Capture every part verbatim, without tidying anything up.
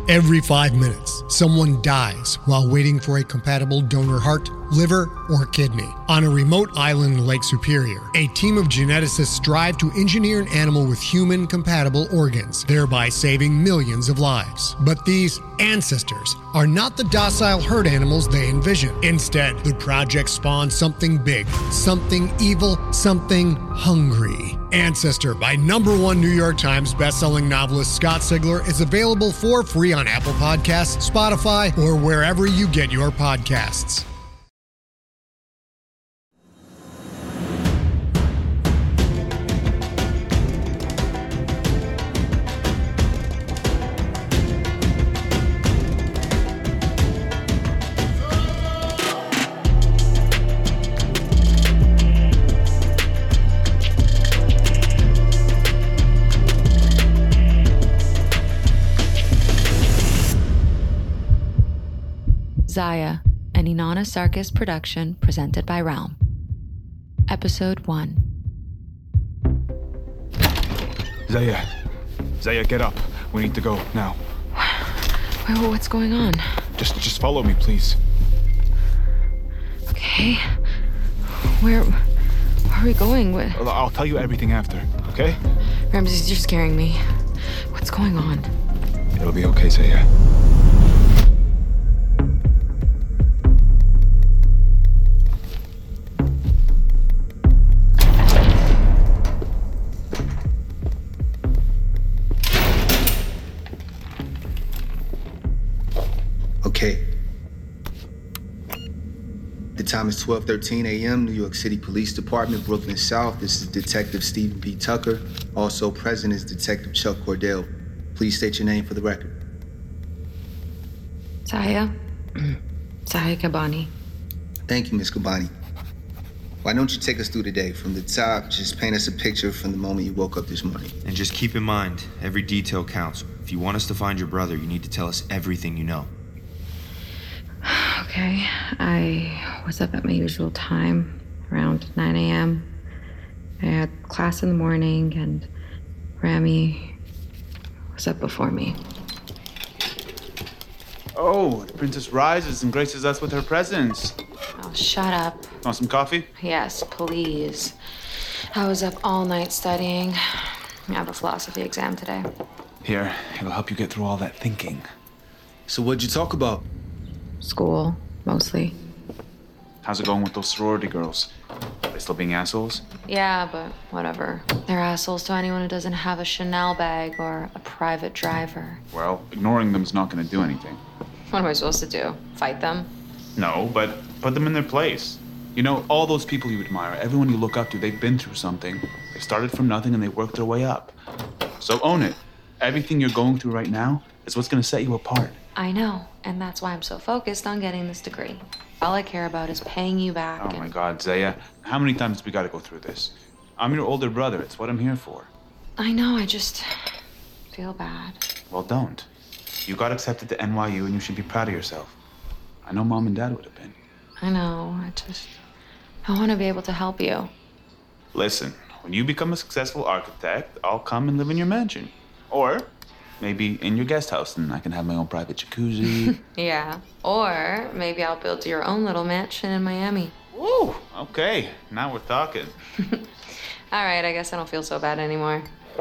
Every five minutes, someone dies while waiting for a compatible donor heart, liver, or kidney. On a remote island in Lake Superior, a team of geneticists strive to engineer an animal with human-compatible organs, thereby saving millions of lives. But these ancestors are not the docile herd animals they envision. Instead, the project spawns something big, something evil, something hungry. Ancestor by number one New York Times bestselling novelist Scott Sigler is available for free on Apple Podcasts, Spotify, or wherever you get your podcasts. Zaya, an Inanna Sarkis production presented by Realm. Episode one. Zaya. Zaya, get up. We need to go, now. Wait, what's going on? Just just follow me, please. Okay. Where, where are we going? What? I'll, I'll tell you everything after, okay? Ramses, you're scaring me. What's going on? It'll be okay, Zaya. Okay. The time is twelve thirteen a.m., New York City Police Department, Brooklyn South. This is Detective Stephen B. Tucker. Also present is Detective Chuck Cordell. Please state your name for the record. Zaya. Zaya Kabani. Thank you, Miss Kabani. Why don't you take us through the day? From the top, just paint us a picture from the moment you woke up this morning. And just keep in mind, every detail counts. If you want us to find your brother, you need to tell us everything you know. Okay, I was up at my usual time, around nine a.m. I had class in the morning, and Rami was up before me. Oh, the princess rises and graces us with her presence. Oh, shut up. Want some coffee? Yes, please. I was up all night studying. I have a philosophy exam today. Here, it'll help you get through all that thinking. So what'd you talk about? School, mostly. How's it going with those sorority girls? Are they still being assholes? Yeah, but whatever. They're assholes to anyone who doesn't have a Chanel bag or a private driver. Well, ignoring them's not gonna do anything. What am I supposed to do? Fight them? No, but put them in their place. You know, all those people you admire, everyone you look up to, they've been through something. They started from nothing and they worked their way up. So own it. Everything you're going through right now is what's gonna set you apart. I know, and that's why I'm so focused on getting this degree. All I care about is paying you back. Oh and... my God, Zaya. How many times do we gotta go through this? I'm your older brother. It's what I'm here for. I know, I just feel bad. Well, don't. You got accepted to N Y U and you should be proud of yourself. I know Mom and Dad would have been. I know, I just... I want to be able to help you. Listen, when you become a successful architect, I'll come and live in your mansion. Or maybe in your guest house and I can have my own private jacuzzi. Yeah, or maybe I'll build your own little mansion in Miami. Woo, okay, now we're talking. All right, I guess I don't feel so bad anymore.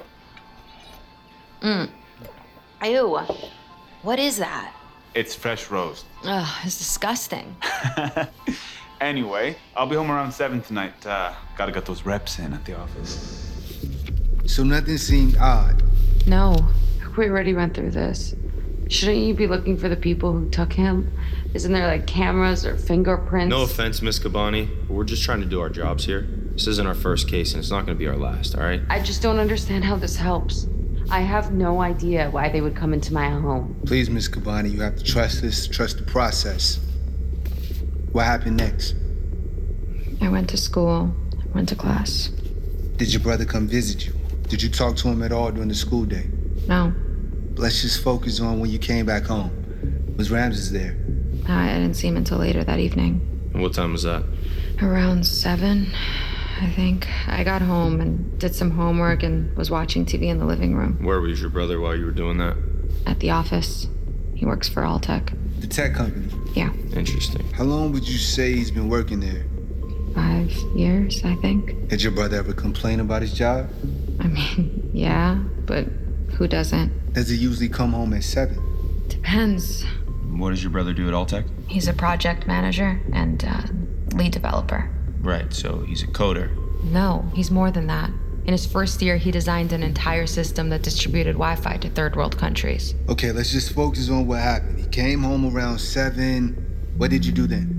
Mm. Ew, what is that? It's fresh roast. Ugh, it's disgusting. Anyway, I'll be home around seven tonight. Uh, gotta get those reps in at the office. So nothing seemed odd? No, we already went through this. Shouldn't you be looking for the people who took him? Isn't there like cameras or fingerprints? No offense, Miss Kabani, but we're just trying to do our jobs here. This isn't our first case and it's not gonna be our last, all right? I just don't understand how this helps. I have no idea why they would come into my home. Please, Miss Kabani, you have to trust us, trust the process. What happened next? I went to school, went to class. Did your brother come visit you? Did you talk to him at all during the school day? No. Let's just focus on when you came back home. Was Ramses there? No, I didn't see him until later that evening. And what time was that? Around seven, I think. I got home and did some homework and was watching T V in the living room. Where was your brother while you were doing that? At the office. He works for Alltech. The tech company? Yeah. Interesting. How long would you say he's been working there? Five years, I think. Did your brother ever complain about his job? I mean, yeah, but who doesn't? Does he usually come home at seven? Depends. What does your brother do at Alltech? He's a project manager and uh, lead developer. Right, so he's a coder. No, he's more than that. In his first year, he designed an entire system that distributed Wi-Fi to third world countries. Okay, let's just focus on what happened. He came home around seven. What did you do then?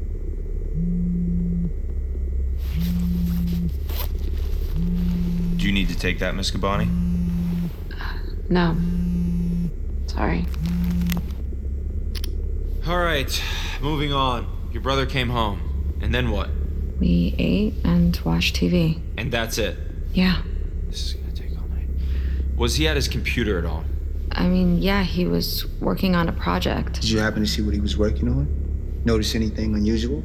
Do you need to take that, Miss Gabani? No. Sorry. All right, moving on. Your brother came home. And then what? We ate and watched T V. And that's it? Yeah. This is gonna take all night. Was he at his computer at all? I mean, yeah, he was working on a project. Did you happen to see what he was working on? Notice anything unusual?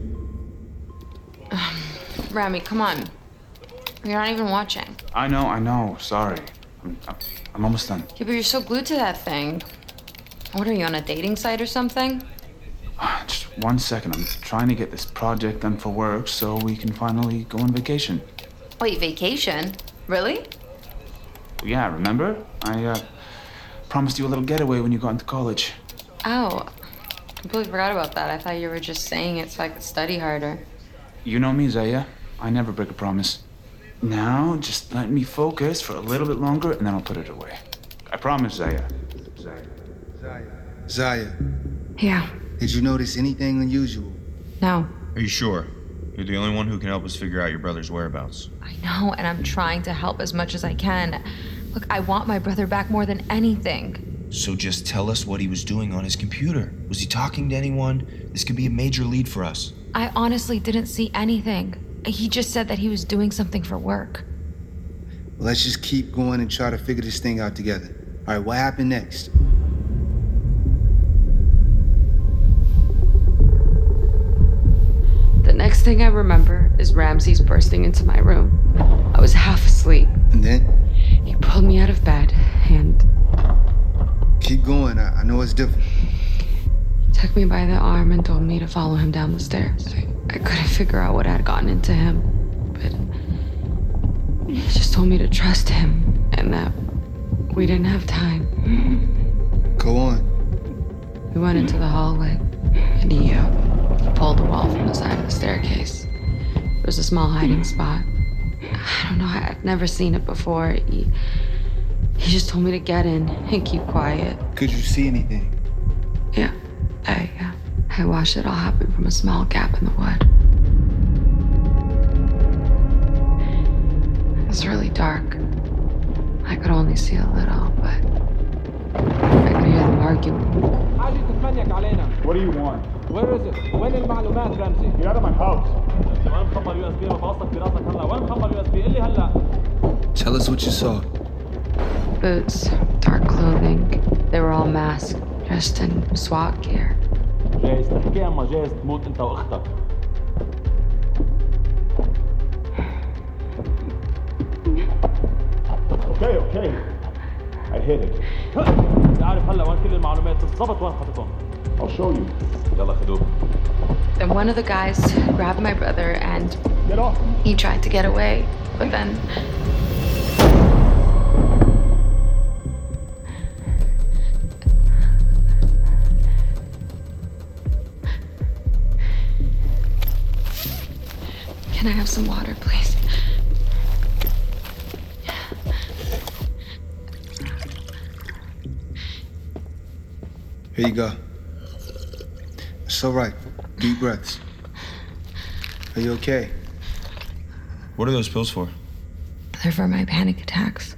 Rami, come on. You're not even watching. I know, I know. Sorry. I'm, I'm almost done. Yeah, but you're so glued to that thing. What are you, on a dating site or something? Just one second. I'm trying to get this project done for work so we can finally go on vacation. Wait, vacation? Really? Yeah, remember? I uh, promised you a little getaway when you got into college. Oh, completely forgot about that. I thought you were just saying it so I could study harder. You know me, Zaya. I never break a promise. Now, just let me focus for a little bit longer and then I'll put it away. I promise, Zaya. Zaya. Zaya. Zaya, Yeah. did you notice anything unusual? No. Are you sure? You're the only one who can help us figure out your brother's whereabouts. I know, and I'm trying to help as much as I can. Look, I want my brother back more than anything. So just tell us what he was doing on his computer. Was he talking to anyone? This could be a major lead for us. I honestly didn't see anything. He just said that he was doing something for work. Well, let's just keep going and try to figure this thing out together. All right, what happened next? The next thing I remember is Ramses bursting into my room. I was half asleep. And then? He pulled me out of bed and Keep going. I, I know it's difficult. he took me by the arm and told me to follow him down the stairs. I, I couldn't figure out what had gotten into him, but he just told me to trust him and that we didn't have time. Go on. We went into the hallway and he, uh, he pulled the wall from the side of the staircase. There was a small hiding spot. I don't know, I'd never seen it before. He, he just told me to get in and keep quiet. Could you see anything? Yeah, I, uh, I watched it all happen from a small gap in the wood. It was really dark. I could only see a little, but I could hear them arguing. What do you want? Where is it? وين المعلومات رمزي؟ Get out of my house. وين مخبر يو اس بي بوصلك براسك هلا؟ وين مخبر يو اس بي؟ قل لي هلا. Tell us what you saw. Boots, dark clothing. They were all masked, dressed in SWAT gear. جايز تحكي اما جايز تموت انت واختك. Okay, okay. I hit it. بدي اعرف هلا وين كل المعلومات بالضبط وين حطيتهم. I'll show you. يلا خدوه. Then one of the guys grabbed my brother and Get off. he tried to get away, but then Can I have some water, please? Here you go. It's all right. Deep breaths. Are you okay? What are those pills for? They're for my panic attacks.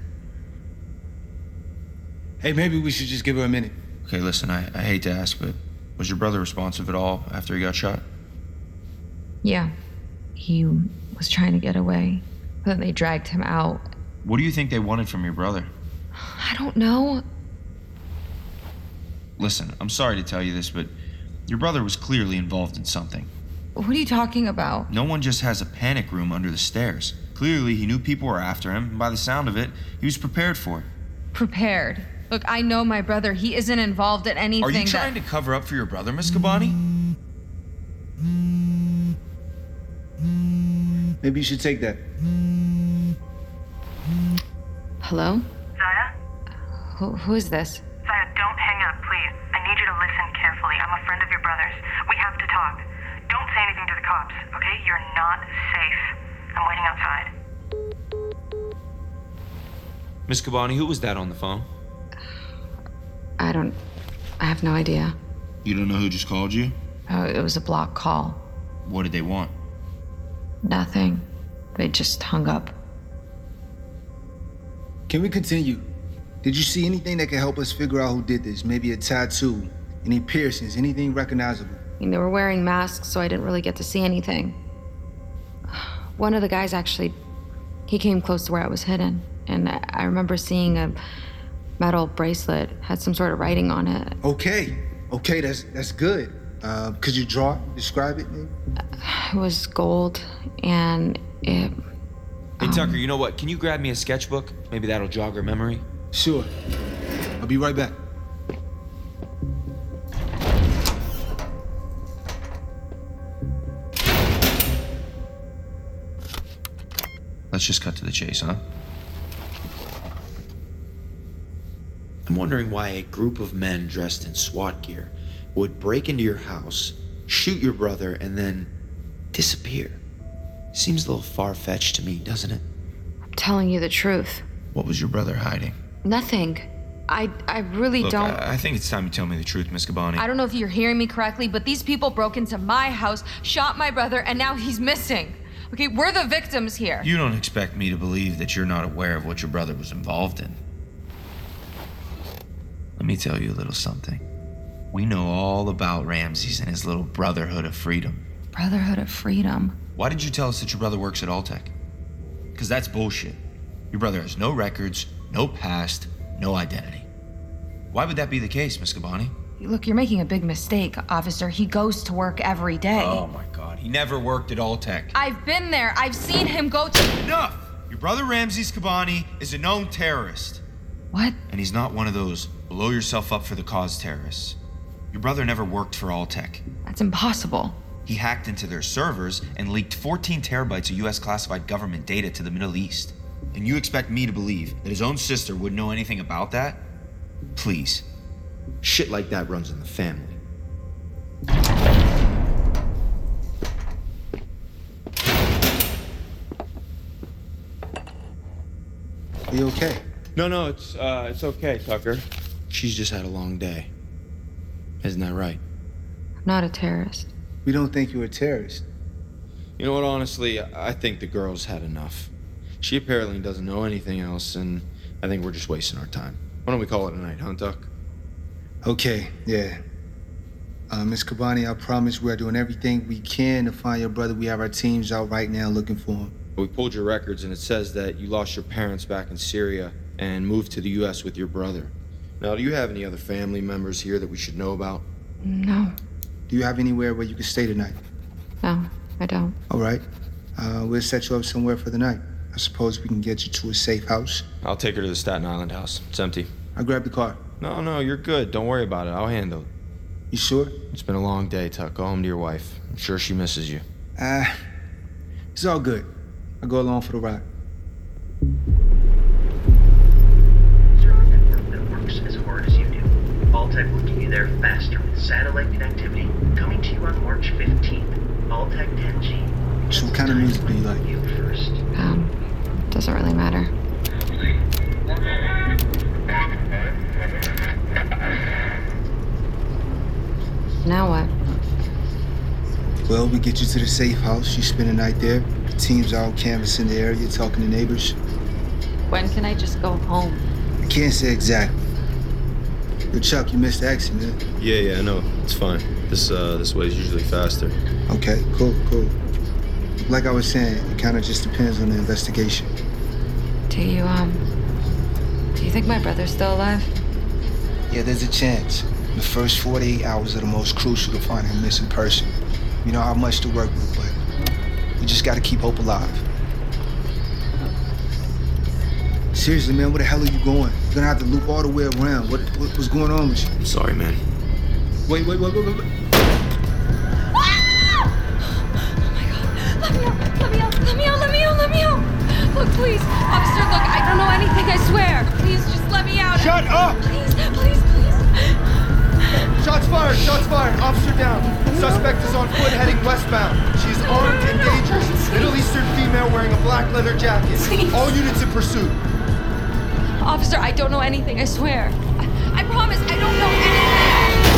Hey, maybe we should just give her a minute. Okay, listen, I, I hate to ask, but was your brother responsive at all after he got shot? Yeah. He was trying to get away, but they dragged him out. What do you think they wanted from your brother? I don't know. Listen, I'm sorry to tell you this, but your brother was clearly involved in something. What are you talking about? No one just has a panic room under the stairs. Clearly, he knew people were after him, and by the sound of it, he was prepared for it. Prepared. Look, I know my brother. He isn't involved in anything. Are you that... trying to cover up for your brother, Miss Kabani? Maybe you should take that. Hello? Zaya? Who, who is this? Zaya, don't hang up, please. I need you to listen carefully. I'm a friend of your brother's. We have to talk. Don't say anything to the cops, okay? You're not safe. I'm waiting outside. Miss Kabani, who was that on the phone? I don't... I have no idea. You don't know who just called you? Oh, it was a block call. What did they want? Nothing. They just hung up. Can we continue? Did you see anything that can help us figure out who did this? Maybe a tattoo, any piercings, anything recognizable? I mean, they were wearing masks, so I didn't really get to see anything. One of the guys actually, he came close to where I was hidden, and I remember seeing a metal bracelet, had some sort of writing on it. Okay, okay, that's that's good. Uh, could you draw it, describe it, maybe? It was gold, and it... Hey, Tucker, you know what? Can you grab me a sketchbook? Maybe that'll jog her memory. Sure. I'll be right back. Let's just cut to the chase, huh? I'm wondering why a group of men dressed in SWAT gear would break into your house, shoot your brother, and then disappear. Seems a little far-fetched to me, doesn't it? I'm telling you the truth. What was your brother hiding? Nothing. I I really Look, don't... I, I think it's time you tell me the truth, Miss Kabani. I don't know if you're hearing me correctly, but these people broke into my house, shot my brother, and now he's missing. Okay, we're the victims here. You don't expect me to believe that you're not aware of what your brother was involved in. Let me tell you a little something. We know all about Ramses and his little Brotherhood of Freedom. Brotherhood of Freedom? Why did you tell us that your brother works at Alltech? Because that's bullshit. Your brother has no records, no past, no identity. Why would that be the case, Miss Kabani? Look, you're making a big mistake, officer. He goes to work every day. Oh my God, he never worked at Alltech. I've been there. I've seen him go to... Enough! Your brother Ramses Kabani is a known terrorist. What? And he's not one of those blow yourself up for the cause terrorists. Your brother never worked for Alltech. That's impossible. He hacked into their servers and leaked fourteen terabytes of U S classified government data to the Middle East. And you expect me to believe that his own sister wouldn't know anything about that? Please. Shit like that runs in the family. Are you okay? No, no, it's uh, it's okay, Tucker. She's just had a long day. Isn't that right? I'm not a terrorist. We don't think you're a terrorist. You know what, honestly, I think the girl's had enough. She apparently doesn't know anything else, and I think we're just wasting our time. Why don't we call it a night, huh, Tuck? Okay, yeah. Uh, Miss Kabani, I promise we're doing everything we can to find your brother. We have our teams out right now looking for him. We pulled your records, and it says that you lost your parents back in Syria and moved to the U S with your brother. Now, do you have any other family members here that we should know about? No. Do you have anywhere where you can stay tonight? No, I don't. All right. Uh, we'll set you up somewhere for the night. I suppose we can get you to a safe house. I'll take her to the Staten Island house. It's empty. I'll grab the car. No, no, you're good. Don't worry about it. I'll handle it. You sure? It's been a long day, Tuck. Go home to your wife. I'm sure she misses you. Ah, uh, it's all good. I'll go along for the ride. Server network that works as hard as you do. Alltech will get you there faster with satellite connectivity. Coming to you on March fifteenth. Alltech ten G. So what kind of music do you like? You first. Um, doesn't really matter. Now what? Well, we get you to the safe house. You spend the night there. The team's out canvassing the area, talking to neighbors. When can I just go home? I can't say exactly. Yo, Chuck, you missed the exit, man. Yeah, yeah, I know. It's fine. This uh, this way is usually faster. Okay, cool, cool. Like I was saying, it kind of just depends on the investigation. Do you, um... Do you think my brother's still alive? Yeah, there's a chance. The first forty-eight hours are the most crucial to finding a missing person. We know how much to work with, but we just gotta keep hope alive. Seriously, man, where the hell are you going? You're gonna have to loop all the way around. What, what what's going on with you? I'm sorry, man. Wait, wait, wait, wait, wait. wait. Ah! Oh my God! Let me out! Let me out! Let me out! Let me out! Let me out! Look, please, officer. Look, I don't know anything. I swear. Please, just let me out. Shut up! Please, please, please. Shots fired! Shots fired! Officer down. Suspect is on foot heading westbound. She's armed and dangerous. Middle Eastern female wearing a black leather jacket. Please. All units in pursuit. Officer, I don't know anything. I swear. I, I promise. I don't know anything.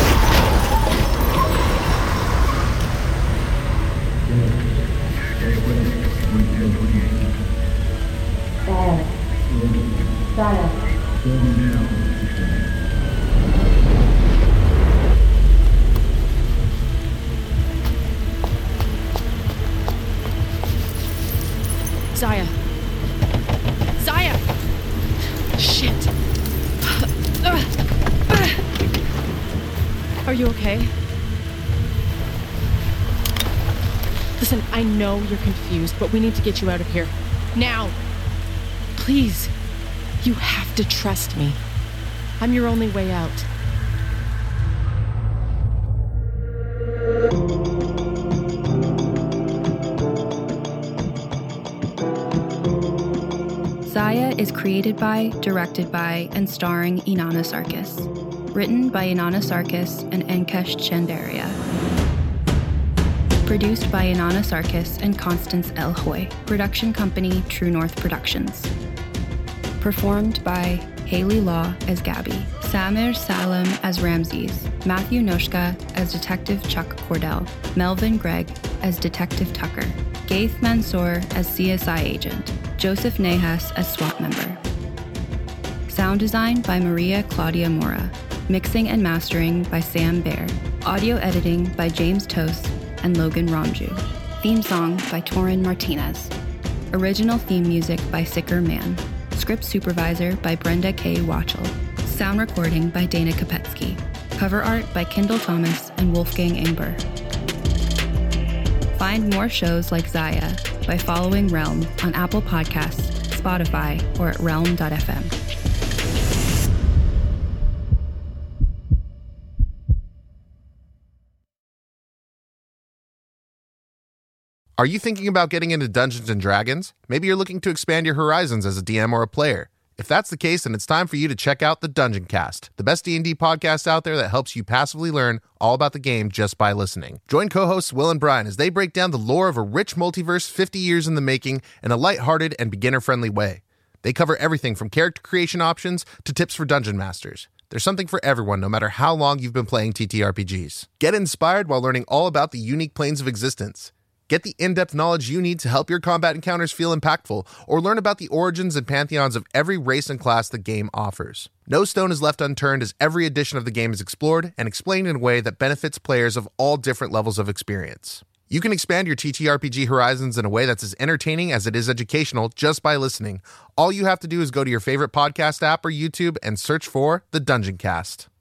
Zaya. Zaya! Shit. Are you okay? Listen, I know you're confused, but we need to get you out of here. Now! Please. You have to trust me. I'm your only way out. Zaya is created by, directed by, and starring Inanna Sarkis. Written by Inanna Sarkis and Enkesh Chandaria. Produced by Inanna Sarkis and Constance L. Hoy. Production company True North Productions. Performed by Haley Law as Gabby, Samir Salem as Ramses, Matthew Noshka as Detective Chuck Cordell, Melvin Gregg as Detective Tucker, Gaith Mansour as C S I agent, Joseph Nahas as SWAT member. Sound design by Maria Claudia Mora. Mixing and mastering by Sam Baer. Audio editing by James Toast and Logan Ramju. Theme song by Torin Martinez. Original theme music by Sicker Man. Script supervisor by Brenda K. Watchell. Sound recording by Dana Kopetsky. Cover art by Kendall Thomas and Wolfgang Ingber. Find more shows like Zaya by following Realm on Apple Podcasts, Spotify, or at realm dot f m. Are you thinking about getting into Dungeons and Dragons? Maybe you're looking to expand your horizons as a D M or a player. If that's the case, then it's time for you to check out the Dungeon Cast, the best D and D podcast out there that helps you passively learn all about the game just by listening. Join co-hosts Will and Brian as they break down the lore of a rich multiverse fifty years in the making in a lighthearted and beginner-friendly way. They cover everything from character creation options to tips for dungeon masters. There's something for everyone, no matter how long you've been playing T T R P Gs. Get inspired while learning all about the unique planes of existence. Get the in-depth knowledge you need to help your combat encounters feel impactful, or learn about the origins and pantheons of every race and class the game offers. No stone is left unturned as every edition of the game is explored and explained in a way that benefits players of all different levels of experience. You can expand your T T R P G horizons in a way that's as entertaining as it is educational just by listening. All you have to do is go to your favorite podcast app or YouTube and search for The Dungeon Cast.